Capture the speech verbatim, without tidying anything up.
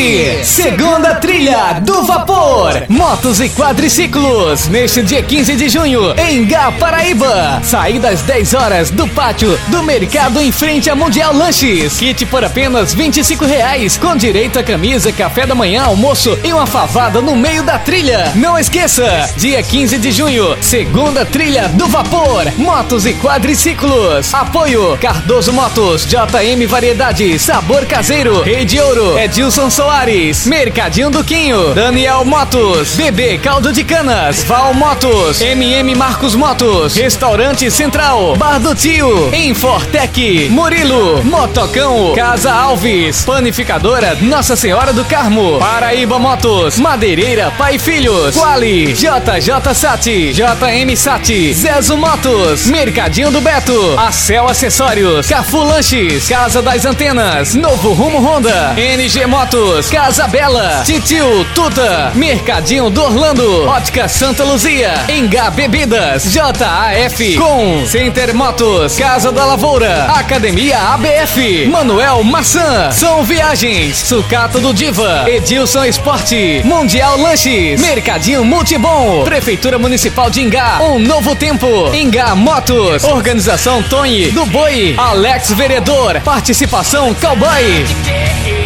de Segunda Trilha do Vapor, motos e quadriciclos, neste dia quinze de junho, em Enga, Paraíba. Saída às dez horas do pátio do mercado em frente a Mundial Lanches. Kit por apenas vinte e cinco reais, com direito a camisa, café da manhã, almoço e uma favada no meio da trilha. Não esqueça, dia quinze de junho, Segunda Trilha do Vapor, motos e quadriciclos. Apoio Cardoso Motos, J M Variedades, Sabor Caseiro, Rede Ouro, Edilson Soares, Mercadinho do Quinho, Daniel Motos, B B Caldo de Canas, Val Motos, M M Marcos Motos, Restaurante Central, Bar do Tio, Infortec, Murilo, Motocão, Casa Alves, Panificadora Nossa Senhora do Carmo, Paraíba Motos, Madeireira Pai e Filhos, Quali, J J Sat, J M Sat, Zezo Motos, Mercadinho do Beto, Acel Acessórios, Cafu Lanches, Casa das Antenas, Novo Rumo Honda, N G Motos, Casa Bela, Titio Tuta, Mercadinho do Orlando, Ótica Santa Luzia, Enga Bebidas, J A F, Com, Center Motos, Casa da Lavoura, Academia A B F, Manuel Maçã, São Viagens, Sucata do Diva, Edilson Esporte, Mundial Lanches, Mercadinho Multibom, Prefeitura Municipal de Enga, Um Novo Tempo, Enga Motos, Organização Tony do Boi, Alex Vereador, Participação Cowboy.